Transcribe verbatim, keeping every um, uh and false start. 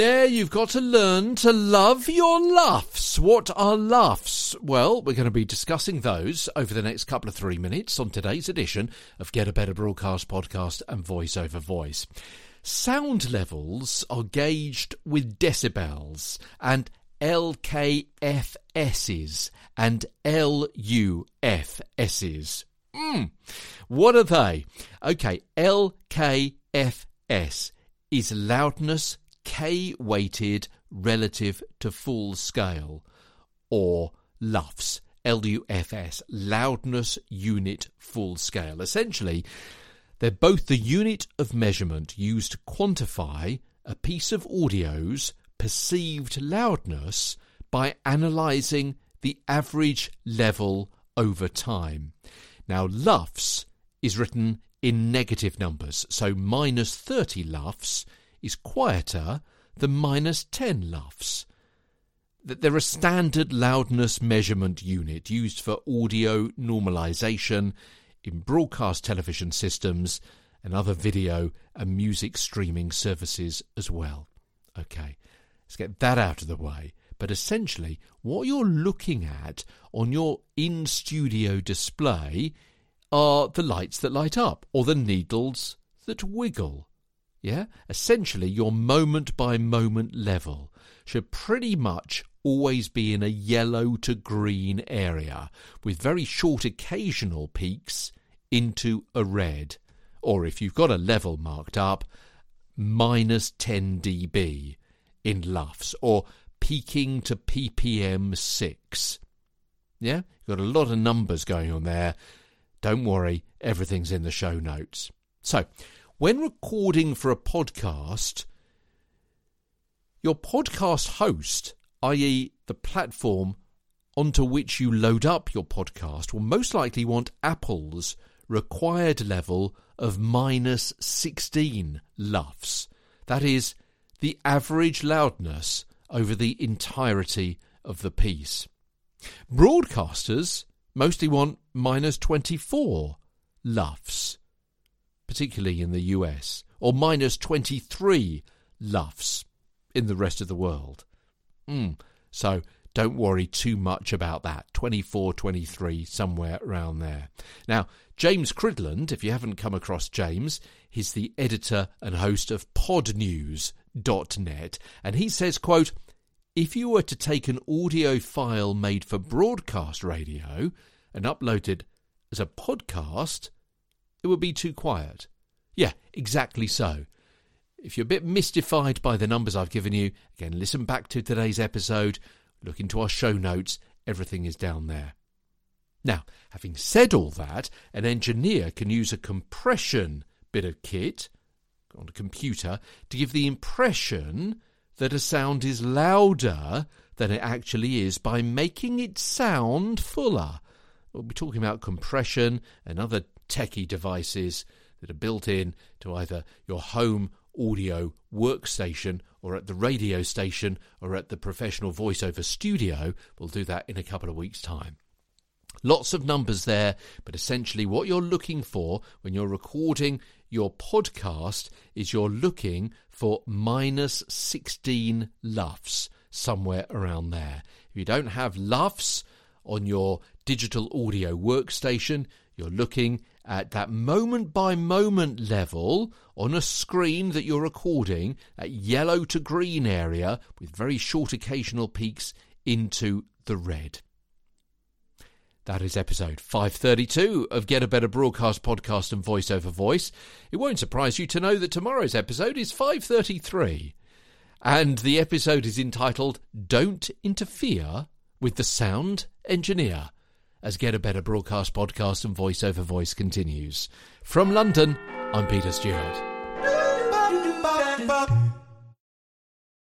Yeah, you've got to learn to love your luffs. What are luffs? Well, we're going to be discussing those over the next couple of three minutes on today's edition of Get a Better Broadcast Podcast and Voice Over Voice. Sound levels are gauged with decibels and L K F S's and L U F S's. Mm. What are they? Okay, L K F S is loudness K-weighted relative to full scale, or luffs, L U F S, loudness unit full scale. Essentially, they're both the unit of measurement used to quantify a piece of audio's perceived loudness by analysing the average level over time. Now, luffs is written in negative numbers, so minus thirty luffs is quieter than minus ten luffs. They're a standard loudness measurement unit used for audio normalisation in broadcast television systems and other video and music streaming services as well. Okay, let's get that out of the way. But essentially, what you're looking at on your in-studio display are the lights that light up, or the needles that wiggle. Yeah? Essentially, your moment-by-moment level should pretty much always be in a yellow to green area, with very short occasional peaks into a red. Or if you've got a level marked up, minus ten decibels in luffs, or peaking to P P M six. Yeah? You've got a lot of numbers going on there. Don't worry, everything's in the show notes. So, when recording for a podcast, your podcast host, that is the platform onto which you load up your podcast, will most likely want Apple's required level of minus sixteen luffs. That is, the average loudness over the entirety of the piece. Broadcasters mostly want minus twenty-four luffs, particularly in the U S, or minus twenty-three luffs in the rest of the world. Mm, so don't worry too much about that. twenty-four, twenty-three, somewhere around there. Now, James Cridland, if you haven't come across James, he's the editor and host of pod news dot net, and he says, quote, "If you were to take an audio file made for broadcast radio and upload it as a podcast, it would be too quiet." Yeah, exactly so. If you're a bit mystified by the numbers I've given you, again, listen back to today's episode, look into our show notes, everything is down there. Now, having said all that, an engineer can use a compression bit of kit on a computer to give the impression that a sound is louder than it actually is by making it sound fuller. We'll be talking about compression and other techie devices that are built in to either your home audio workstation or at the radio station or at the professional voiceover studio. We'll do that in a couple of weeks' time. Lots of numbers there, but essentially what you're looking for when you're recording your podcast is you're looking for minus sixteen luffs, somewhere around there. If you don't have luffs on your digital audio workstation, you're looking at that moment-by-moment level on a screen that you're recording, at yellow to green area with very short occasional peaks into the red. That is episode five thirty-two of Get a Better Broadcast Podcast and Voice Over Voice. It won't surprise you to know that tomorrow's episode is five thirty-three. And the episode is entitled Don't Interfere with the Sound Engineer, as Get a Better Broadcast Podcast and Voice Over Voice continues. From London, I'm Peter Stewart.